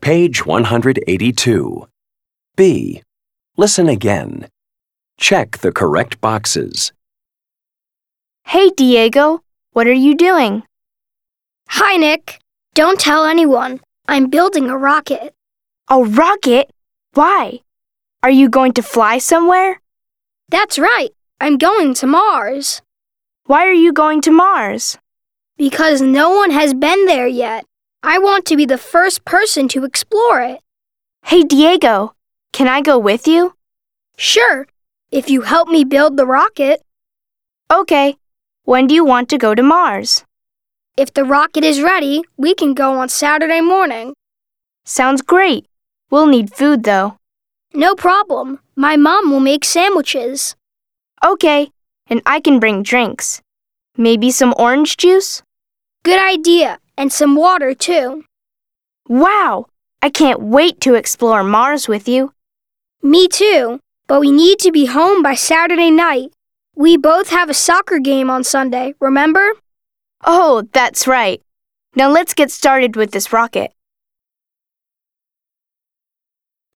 Page 182. B. Listen again. Check the correct boxes. Hey, Diego. What are you doing? Hi, Nick. Don't tell anyone. I'm building a rocket. A rocket? Why? Are you going to fly somewhere? That's right. I'm going to Mars. Why are you going to Mars? Because no one has been there yet. I want to be the first person to explore it. Hey, Diego. Can I go with you? Sure, if you help me build the rocket. Okay. When do you want to go to Mars? If the rocket is ready, we can go on Saturday morning. Sounds great. We'll need food, though. No problem. My mom will make sandwiches. Okay, and I can bring drinks. Maybe some orange juice? Good idea, and some water, too. Wow! I can't wait to explore Mars with you. Me too, but we need to be home by Saturday night. We both have a soccer game on Sunday, remember? Oh, that's right. Now let's get started with this rocket.